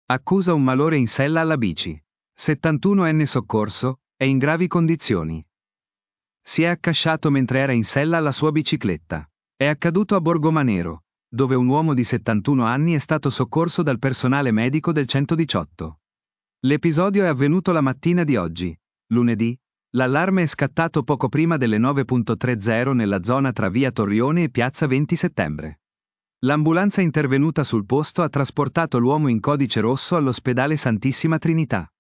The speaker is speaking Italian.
Accusa un malore in sella alla bici. 71enne soccorso, è in gravi condizioni. Si è accasciato mentre era in sella alla sua bicicletta. È accaduto a Borgomanero, dove un uomo di 71 anni è stato soccorso dal personale medico del 118. L'episodio è avvenuto la mattina di oggi, lunedì. L'allarme è scattato poco prima delle 9:30 nella zona tra via Torrione e piazza 20 settembre. L'ambulanza intervenuta sul posto ha trasportato l'uomo in codice rosso all'ospedale Santissima Trinità.